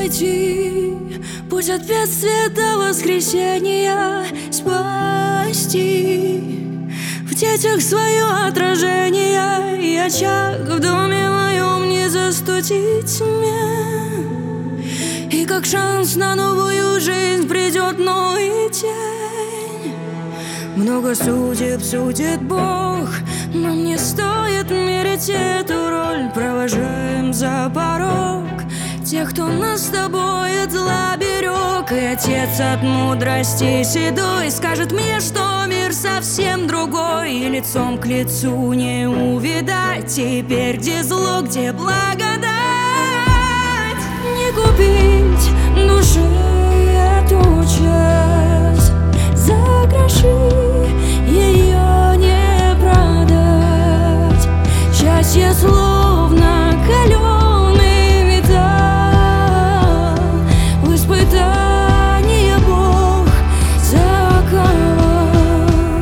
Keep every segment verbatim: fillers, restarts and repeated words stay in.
Пройти путь от бедствия до воскресения, спасти в детях свое отражение, и очаг в доме моем не застудить мне. И как шанс на новую жизнь придет новый день. Много судеб судит Бог, нам не стоит мерить эту роль. Провожаем за порог тех, кто нас с тобой от зла берег. И отец от мудрости седой скажет мне, что мир совсем другой, и лицом к лицу не увидать теперь, где зло, где благодать. Не купить души эту часть, за гроши ее не продать. Счастье словно каленый металл, в испытание Бог заковал.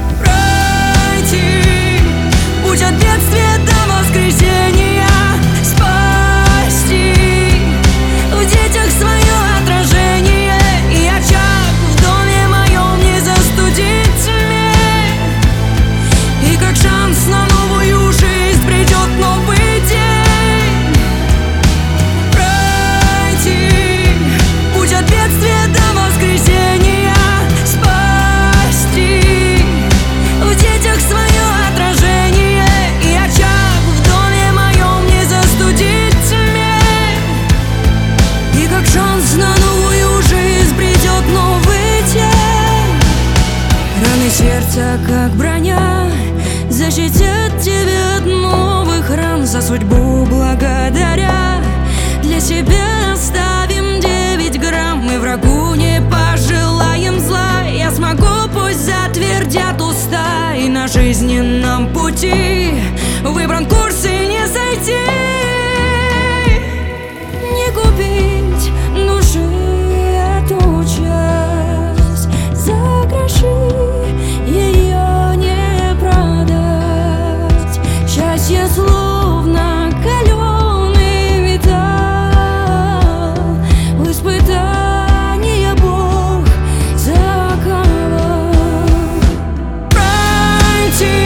Пройти путь от бедствия до воскресения, спасти в детях свое отражение, и очаг в доме моем не застудить мне. И как шанс на новую жизнь придет новый день. Пройти путь от бедствия до воскресения, спасти в детях свое отражение, и очаг в доме моем не застудить мне. И как шанс на новую жизнь придет новый день. Раны сердца, как броня, защитят тебя от новых ран. За судьбу благодаря для себя оставим девять грамм. Мы врагу не пожелаем зла, я смогу, пусть затвердят уста. И на жизненном пути выбран курс и не сойти. Не купить души эту часть, за гроши ее не продать. Счастье словно каленый металл, в испытание Бог заковал. Пройти